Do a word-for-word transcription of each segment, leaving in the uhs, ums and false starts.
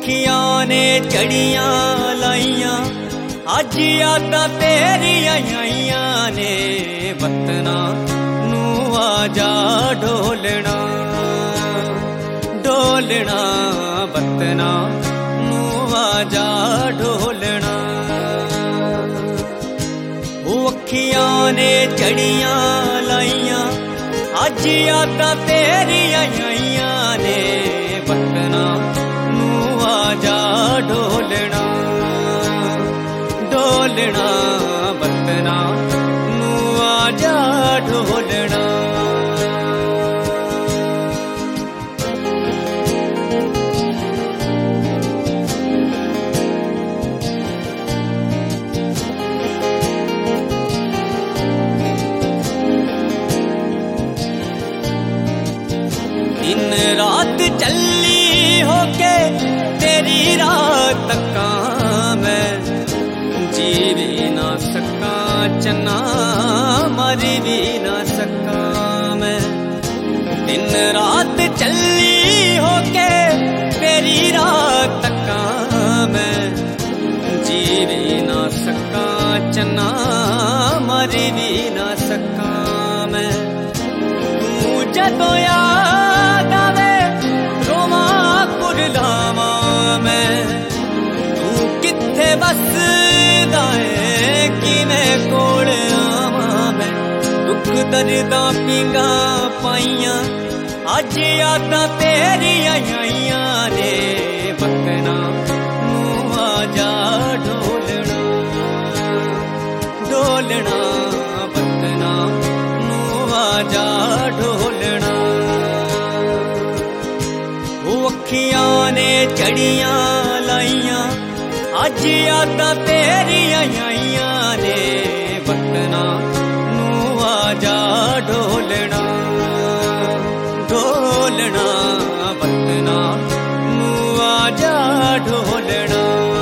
ਅੱਖੀਆਂ ਨੇ ਝੜੀਆਂ ਲਾਈਆਂ, ਅੱਜ ਯਾਦਾਂ ਤੇਰੀਆਂ ਆਈਆਂ ਨੇ। ਵਤਨਾਂ ਨੂੰ ਆਜਾ ਢੋਲਣਾ ਢੋਲਣਾ, ਵਤਨਾਂ ਨੂੰ ਆਜਾ ਢੋਲਣਾ। ਉਹ ਅੱਖੀਆਂ ਨੇ ਝੜੀਆਂ ਲਾਈਆਂ, ਅੱਜ ਯਾਦਾਂ ਤੇਰੀਆਂ ਆਈਆਂ ਨੇ। ਵਤਨਾਂ ਨੂੰ ਆਜਾ ਢੋਲਣਾ ਢੋਲਣਾ, ਵਤਨਾਂ ਨੂੰ ਆਜਾ ਢੋਲਣਾ। दिन रात चली होके तेरी रात तक्का मैं, जी भी ना सका चन्ना मर भी ना सका मैं। दिन रात चली होके तेरी रात तक्का मैं, जी भी ना सका चन्ना मर भी ना सका मैं। तू जदों याद आवे रोवां कुरलावां मैं, तू किथे बसदा है किवें कोल आवां मैं। दुख दर्दां पींगा पाइयां, अज यादां तेरियां आइयां ने। वतनां नूं आजा ढोलना ढोलना, वतनां नूं आजा ढोलना। ਉਹ ਅੱਖੀਆਂ ਨੇ ਝੜੀਆਂ ਲਾਈਆਂ, ਅੱਜ ਯਾਦਾਂ ਤੇਰੀਆਂ ਆਈਆਂ ਨੇ। ਵਤਨਾਂ ਨੂੰ ਆਜਾ ਢੋਲਣਾ ਢੋਲਣਾ, ਵਤਨਾਂ ਨੂੰ ਆਜਾ ਢੋਲਣਾ।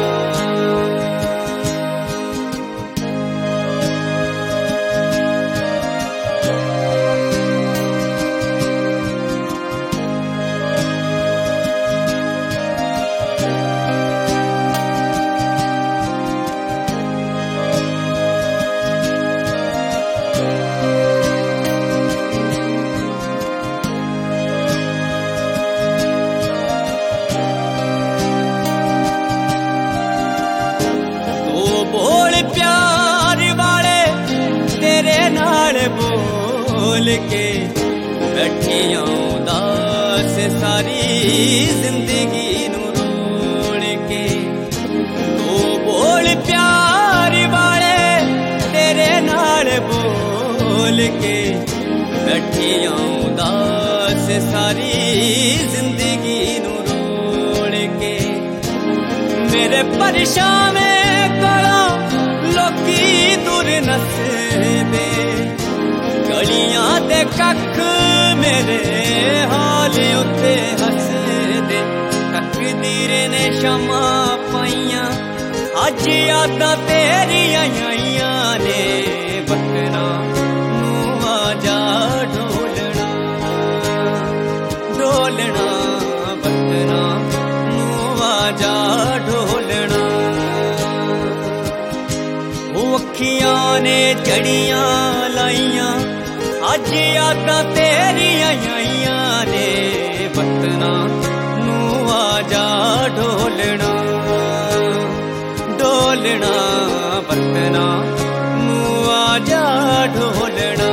बोल प्यार वाले तेरे नाल बोल के बैठियां उदास सारी जिंदगी नू रोल के। तो बोल प्यार वाले तेरे नाल बोल के बैठियां उदास सारी जिंदगी नू रोल के। मेरे परेशान लोकी दूर नसदे, गलियां दे कख मेरे हाल उत्ते हसदे। तकदीर ने शमा पाइयां, अज यादां तेरियां आइयां ने। वतनां नूं आजा ढोलना ढोलना, वतनां नूं आजा ढोलना। ਅੱਖੀਆਂ ਨੇ ਝੜੀਆਂ ਲਾਈਆਂ, ਅੱਜ ਯਾਦਾਂ ਤੇਰੀਆਂ ਆਈਆਂ ਨੇ। ਵਤਨਾਂ ਨੂੰ ਆਜਾ ਢੋਲਣਾ ਢੋਲਣਾ, ਵਤਨਾਂ ਨੂੰ ਆਜਾ ਢੋਲਣਾ।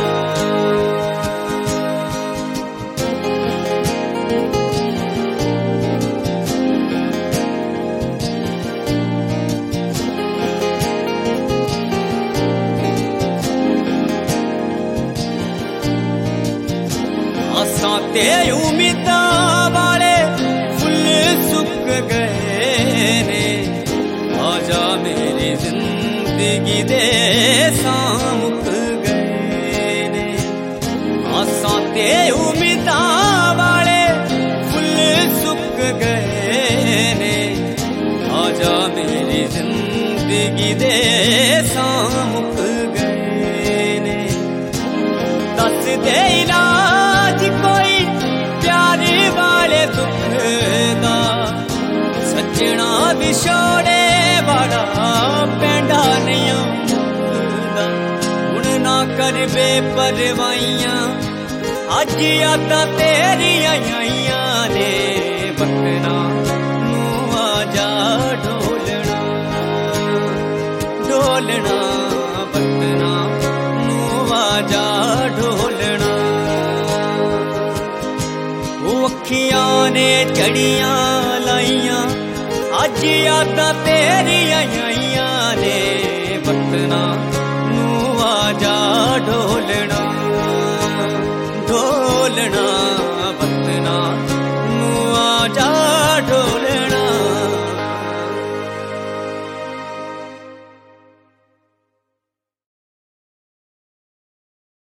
आसां ते उम्मीदां वाले फुल सुक गए ने, आजा मेरी जिंदगी दे सां मुक गए ने। आसां ते उम्मीदां वाले फुल सुक गए ने, आजा मेरी जिंदगी दे सां मुक गए ने। दस दे इलाज कोई प्यार वाले दुख दा, ਸੱਜਣਾ ਵਿਛੋੜੇ ਵਾਲਾ ਪੈਂਡਾ ਨਹੀਂ ਆਉਂਦਾ। ਹੁਣ ਨਾ ਕਰ ਬੇਪਰਵਾਹੀਆਂ, ਅੱਜ ਯਾਦਾਂ ਤੇਰੀਆਂ ਆਈਆਂ ਨੇ। ਵਤਨਾਂ ਨੂੰ ਆਜਾ ਢੋਲਣਾ ਢੋਲਣਾ, ਵਤਨਾਂ ਨੂੰ ਆਜਾ ਢੋਲਣਾ। ਉਹ ਅੱਖੀਆਂ ਨੇ ਝੜੀਆਂ ਲਾਈਆਂ, ਅੱਜ ਯਾਦਾਂ ਤੇਰੀਆਂ ਆਈਆਂ ਨੇ। ਵਤਨਾਂ ਨੂੰ ਆਜਾ ਢੋਲਣਾ ਢੋਲਣਾ।